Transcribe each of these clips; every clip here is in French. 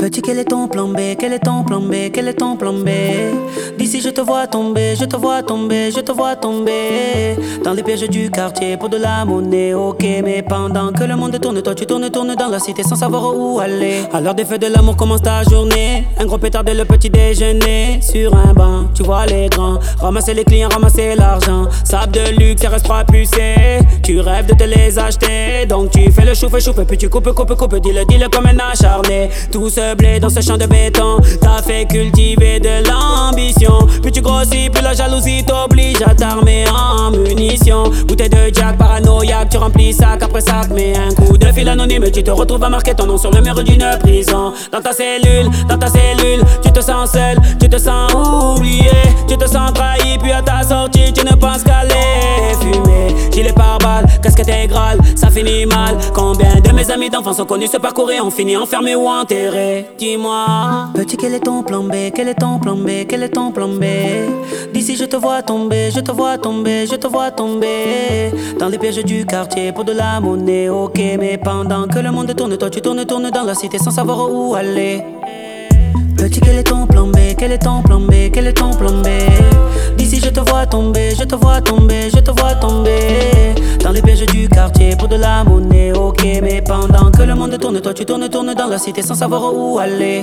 Petit, quel est ton plan B? Quel est ton plan B? Quel est ton plan B? D'ici je te vois tomber, je te vois tomber, je te vois tomber dans les pièges du quartier pour de la monnaie, ok. Mais pendant que le monde tourne, toi tu tournes dans la cité sans savoir où aller. À l'heure des feux de l'amour commence ta journée. Un gros pétard dès le petit déjeuner. Sur un banc, tu vois les grands ramasser les clients, ramasser l'argent. Sable de luxe, ça reste pas pucé. Tu rêves de te les acheter, donc tu fais le chouffe, puis tu coupes, dis-le comme un acharné. Tout ce blé dans ce champ de béton t'a fait cultiver de l'ambition. Puis tu grossis, puis la jalousie t'oblige à t'armer en munitions. Bouteille de Jack, paranoïaque, tu remplis sac après sac. Mais un coup de fil anonyme et tu te retrouves à marquer ton nom sur le mur d'une prison. Dans ta cellule, tu te sens seul, tu te sens oublié, tu te sens trahi. Puis à ta sortie, tu ne penses qu'à les fumer. Gilet pare-balles, casquette intégrale, ça finit mal. Combien de mes amis d'enfance ont connu ce parcours et ont fini enfermés ou enterrés? Dis-moi, petit, quel est ton plan B? Quel est ton plan B? Quel est ton plan B? D'ici je te vois tomber, je te vois tomber, je te vois tomber dans les pièges du quartier pour de la monnaie, ok. Mais pendant que le monde tourne, toi tu tournes dans la cité sans savoir où aller. Petit, quel est ton plan B? Quel est ton plan B? Quel est ton plan B? D'ici je te vois tomber, je te vois tomber, je te vois tomber dans les pièges du quartier pour de la monnaie, ok. Mais pendant que le monde tourne, toi tu tournes dans la cité sans savoir où aller.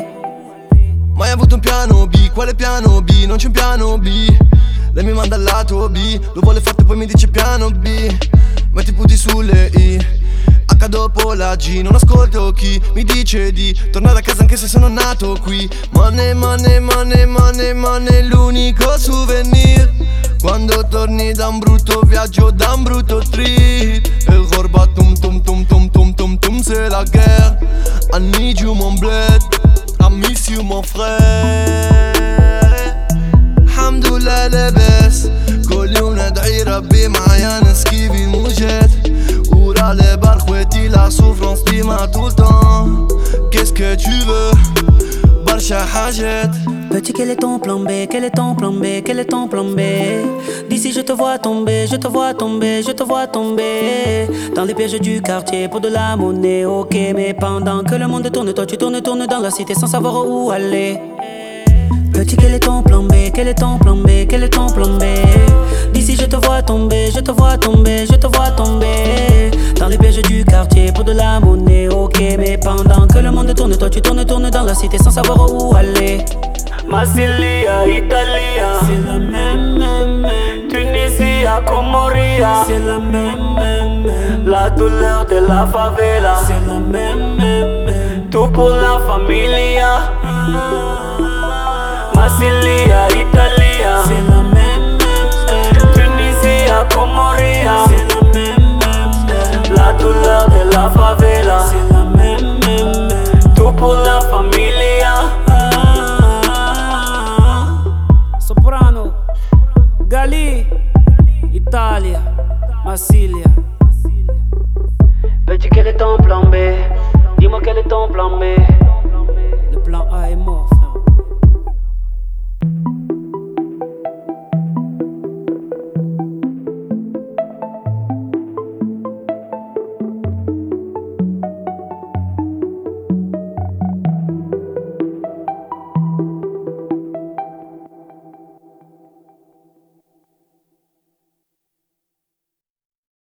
Mai avuto un piano B? Quale piano B? Non c'è un piano B. Lei mi manda al lato B, lo vuole forte poi mi dice piano B. Metti i punti sulle I, H dopo la G. Non ascolto chi mi dice di tornare a casa anche se sono nato qui. Money, money, money, money, money, l'unico souvenir quando torni da un brutto viaggio, da un brutto trip. E il gorba tum tum tum tum tum tum tum, c'est la guerre. I need you mon bled, I miss you mon frère. الحمدلله لاباس كل يوم ندعي ربي معايا نسكيف الموجات. ورا les bars خواتي la souffrance ديما tout le temps. Qu'est-ce que tu veux برشا حاجات. Petit, quel est ton plan B? Quel est ton plan B? Quel est ton plan B? D'ici je te vois tomber, je te vois tomber, je te vois tomber dans les pièges du quartier pour de la monnaie, ok. Mais pendant que le monde tourne, toi tu tournes dans la cité sans savoir où aller. Petit, quel est ton plan B? Quel est ton plan B? Quel est ton plan B? D'ici je te vois tomber, je te vois tomber, je te vois tomber dans les pièges du quartier pour de la monnaie, ok. Mais pendant que le monde tourne, toi tu tournes dans la cité sans savoir où aller. Marsilia, Italia, c'est la même. Tunisia, Comoria, C'est la même. la douleur de la favela, C'est la même. tout pour la familia. Marsilia, Italia, C'est la même. Tunisia, Comoria, C'est la même. la douleur de la favela, C'est la même. tout pour la familia. Soprano, Gali, Italia, Marsilia. Petit, quel est ton plan B? Dis-moi quel est ton plan B?